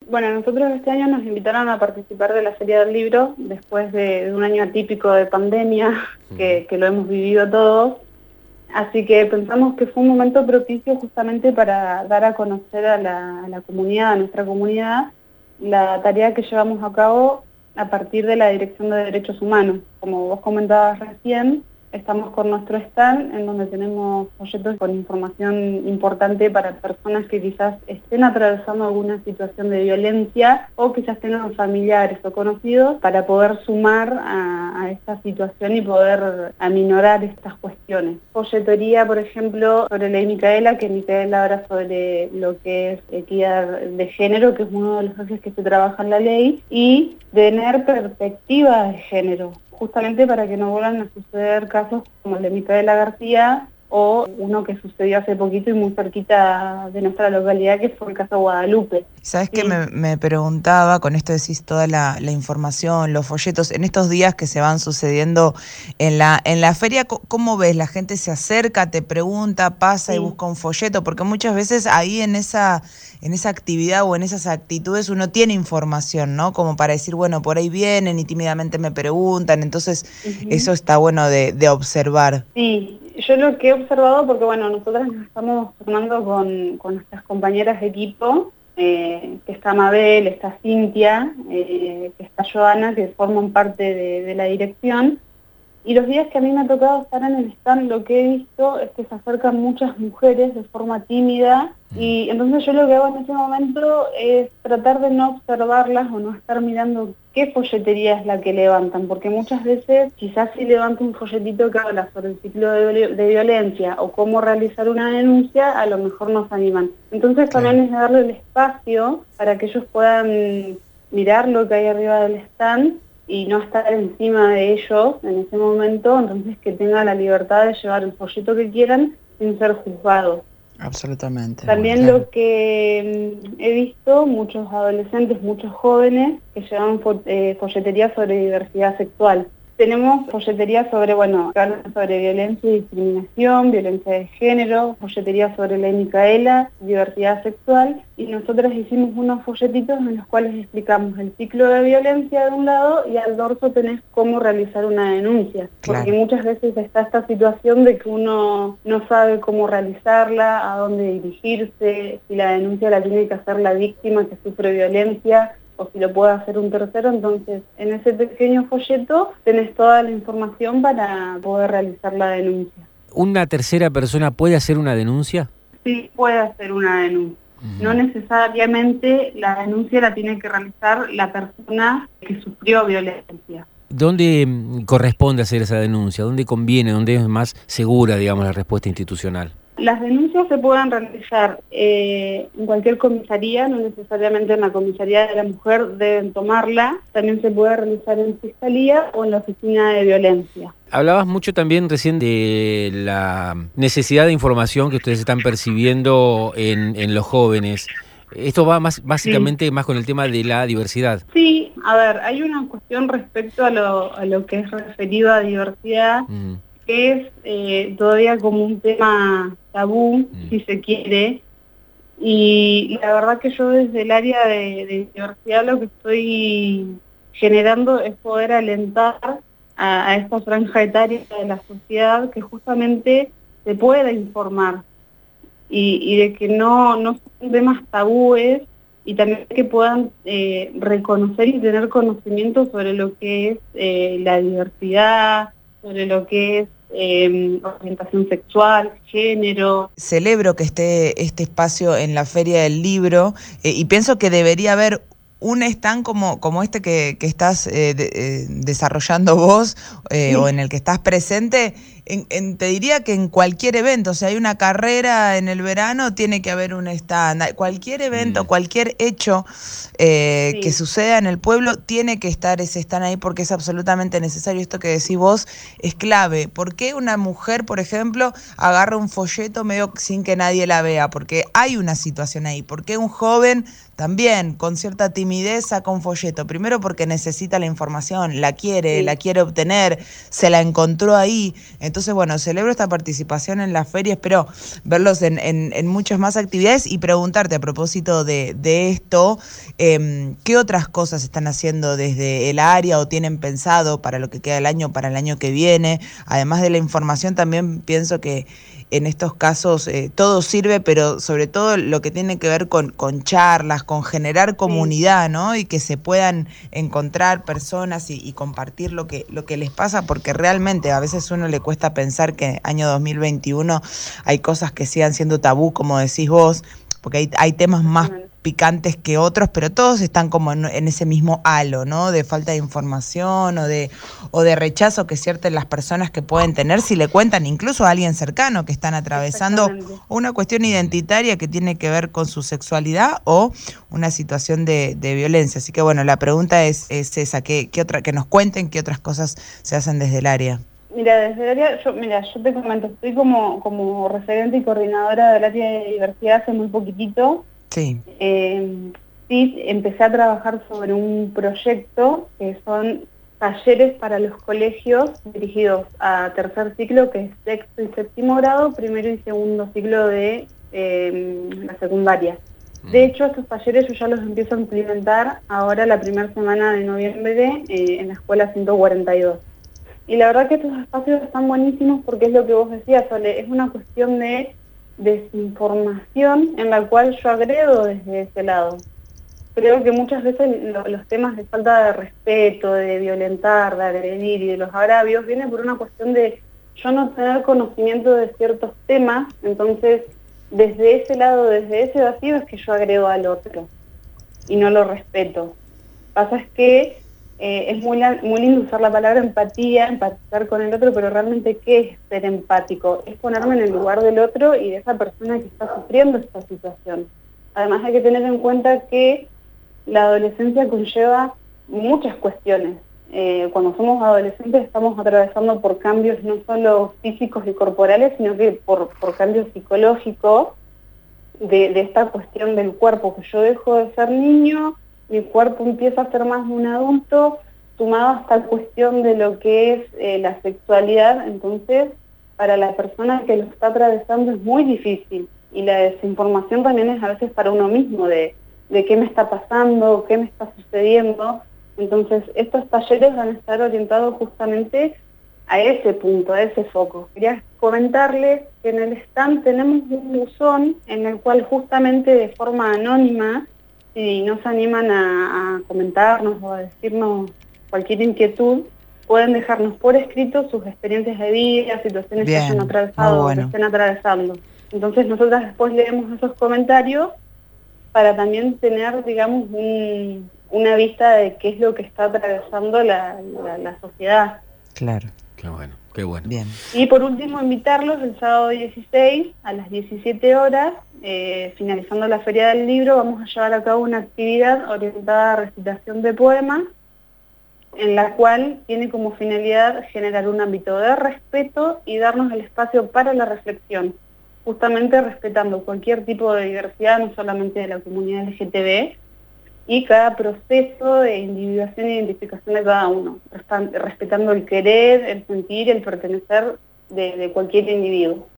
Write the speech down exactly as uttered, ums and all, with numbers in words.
Bueno, nosotros este año nos invitaron a participar de la Feria del Libro, después de, de un año atípico de pandemia, que, que lo hemos vivido todos. Así que pensamos que fue un momento propicio justamente para dar a conocer a la, a la comunidad, a nuestra comunidad, la tarea que llevamos a cabo a partir de la Dirección de Derechos Humanos. Como vos comentabas recién, estamos con nuestro stand en donde tenemos folletos con información importante para personas que quizás estén atravesando alguna situación de violencia o quizás tengan familiares o conocidos para poder sumar a, a esta situación y poder aminorar estas cuestiones. Folletoría, por ejemplo, sobre Ley Micaela, que Micaela habla sobre lo que es equidad de género, que es uno de los ejes que se trabaja en la ley, y tener perspectiva de género, justamente para que no vuelvan a suceder casos como el de Micaela García o uno que sucedió hace poquito y muy cerquita de nuestra localidad, que fue el caso Guadalupe. ¿Sabes Sí. qué me, me preguntaba? Con esto decís toda la, la información, los folletos, en estos días que se van sucediendo en la, en la feria, ¿cómo ves? ¿La gente se acerca, te pregunta, pasa Sí. y busca un folleto? Porque muchas veces ahí en esa, en esa actividad o en esas actitudes uno tiene información, ¿no? Como para decir, bueno, por ahí vienen y tímidamente me preguntan, entonces uh-huh. Eso está bueno de, de observar. Sí. Yo lo que he observado, porque bueno, nosotras nos estamos formando con, con nuestras compañeras de equipo, eh, que está Mabel, está Cintia, eh, que está Joana, que forman parte de, de la dirección, y los días que a mí me ha tocado estar en el stand, lo que he visto es que se acercan muchas mujeres de forma tímida, y entonces yo lo que hago en ese momento es tratar de no observarlas o no estar mirando qué folletería es la que levantan, porque muchas veces quizás si levanto un folletito que habla sobre el ciclo de, de violencia o cómo realizar una denuncia, a lo mejor nos animan. Entonces también claro. Es darle el espacio para que ellos puedan mirar lo que hay arriba del stand y no estar encima de ellos en ese momento, entonces que tengan la libertad de llevar el folleto que quieran sin ser juzgados. Absolutamente. También claro. Lo que he visto, muchos adolescentes, muchos jóvenes que llevan fo eh, folletería sobre diversidad sexual. Tenemos folletería sobre, bueno, sobre violencia y discriminación, violencia de género, folletería sobre Ley Micaela, diversidad sexual, y nosotros hicimos unos folletitos en los cuales explicamos el ciclo de violencia de un lado y al dorso tenés cómo realizar una denuncia. Claro. Porque muchas veces está esta situación de que uno no sabe cómo realizarla, a dónde dirigirse, si la denuncia la tiene que hacer la víctima que sufre violencia, o si lo puede hacer un tercero. Entonces en ese pequeño folleto tenés toda la información para poder realizar la denuncia. ¿Una tercera persona puede hacer una denuncia? Sí, puede hacer una denuncia. Uh-huh. No necesariamente la denuncia la tiene que realizar la persona que sufrió violencia. ¿Dónde corresponde hacer esa denuncia? ¿Dónde conviene? ¿Dónde es más segura, digamos, la respuesta institucional? Las denuncias se pueden realizar eh, en cualquier comisaría, no necesariamente en la comisaría de la mujer deben tomarla, también se puede realizar en fiscalía o en la oficina de violencia. Hablabas mucho también recién de la necesidad de información que ustedes están percibiendo en, en los jóvenes. Esto va más básicamente sí. más con el tema de la diversidad. Sí, a ver, hay una cuestión respecto a lo, a lo que es referido a diversidad, mm. que es eh, todavía como un tema tabú, mm. si se quiere, y la verdad que yo desde el área de, de diversidad lo que estoy generando es poder alentar a, a esta franja etaria de la sociedad que justamente se pueda informar y, y de que no, no son temas tabúes y también que puedan eh, reconocer y tener conocimiento sobre lo que es eh, la diversidad, sobre lo que es Eh, orientación sexual, género. Celebro que esté este espacio en la Feria del Libro eh, y pienso que debería haber un stand como, como este que, que estás eh, de, eh, desarrollando vos eh, sí. o en el que estás presente, en, en, te diría que en cualquier evento, o sea, hay una carrera en el verano, tiene que haber un stand, cualquier evento, mm. cualquier hecho eh, sí. que suceda en el pueblo, tiene que estar ese stand ahí porque es absolutamente necesario. Esto que decís vos es clave. ¿Por qué una mujer, por ejemplo, agarra un folleto medio sin que nadie la vea? Porque hay una situación ahí. ¿Por qué un joven también con cierta timidez saca un folleto? Primero porque necesita la información, la quiere, sí. la quiere obtener, se la encontró ahí. Entonces Entonces, bueno, celebro esta participación en la feria, espero verlos en, en, en muchas más actividades y preguntarte a propósito de, de esto, eh, ¿qué otras cosas están haciendo desde el área o tienen pensado para lo que queda del año, para el año que viene? Además de la información, también pienso que en estos casos eh, todo sirve, pero sobre todo lo que tiene que ver con, con charlas, con generar comunidad, ¿no? Y que se puedan encontrar personas y, y compartir lo que, lo que les pasa, porque realmente a veces a uno le cuesta pensar que año dos mil veintiuno hay cosas que sigan siendo tabú, como decís vos, porque hay, hay temas más picantes que otros, pero todos están como en, en ese mismo halo, ¿no? De falta de información o de o de rechazo que ciertas las personas que pueden tener si le cuentan incluso a alguien cercano que están atravesando una cuestión identitaria que tiene que ver con su sexualidad o una situación de, de violencia. Así que bueno, la pregunta es, es esa, ¿qué, qué otra, que nos cuenten qué otras cosas se hacen desde el área? Mira, desde el área, yo, mira, yo te comento, estoy como, como referente y coordinadora del área de diversidad hace muy poquitito. Sí. Eh, sí, empecé a trabajar sobre un proyecto que son talleres para los colegios dirigidos a tercer ciclo, que es sexto y séptimo grado, primero y segundo ciclo de eh, la secundaria. De hecho, estos talleres yo ya los empiezo a implementar ahora la primera semana de noviembre eh, en la escuela ciento cuarenta y dos. Y la verdad que estos espacios están buenísimos porque es lo que vos decías, Sole, es una cuestión de desinformación en la cual yo agredo desde ese lado. Creo que muchas veces lo, los temas de falta de respeto, de violentar, de agredir y de los agravios vienen por una cuestión de yo no tener conocimiento de ciertos temas, entonces desde ese lado, desde ese vacío es que yo agredo al otro y no lo respeto. Pasa es que Eh, es muy, muy lindo usar la palabra empatía, empatizar con el otro, pero realmente ¿qué es ser empático? Es ponerme en el lugar del otro y de esa persona que está sufriendo esta situación. Además hay que tener en cuenta que la adolescencia conlleva muchas cuestiones. Eh, cuando somos adolescentes estamos atravesando por cambios no solo físicos y corporales, sino que por, por cambios psicológicos de, de esta cuestión del cuerpo, que yo dejo de ser niño, mi cuerpo empieza a ser más de un adulto, sumado a esta cuestión de lo que es eh, la sexualidad. Entonces, para la persona que lo está atravesando es muy difícil. Y la desinformación también es a veces para uno mismo, de, de qué me está pasando, qué me está sucediendo. Entonces, estos talleres van a estar orientados justamente a ese punto, a ese foco. Quería comentarles que en el stand tenemos un buzón en el cual justamente de forma anónima, si no se animan a, a comentarnos o a decirnos cualquier inquietud, pueden dejarnos por escrito sus experiencias de vida, situaciones Bien, que hayan atravesado bueno. o que estén atravesando. Entonces nosotras después leemos esos comentarios para también tener, digamos, un, una vista de qué es lo que está atravesando la, la, la sociedad. Claro. Qué bueno, qué bueno. Bien. Y por último, invitarlos el sábado dieciséis a las diecisiete horas, eh, finalizando la Feria del Libro, vamos a llevar a cabo una actividad orientada a recitación de poemas, en la cual tiene como finalidad generar un ámbito de respeto y darnos el espacio para la reflexión, justamente respetando cualquier tipo de diversidad, no solamente de la comunidad L G T B, y cada proceso de individuación e identificación de cada uno, respetando el querer, el sentir, el pertenecer de, de cualquier individuo.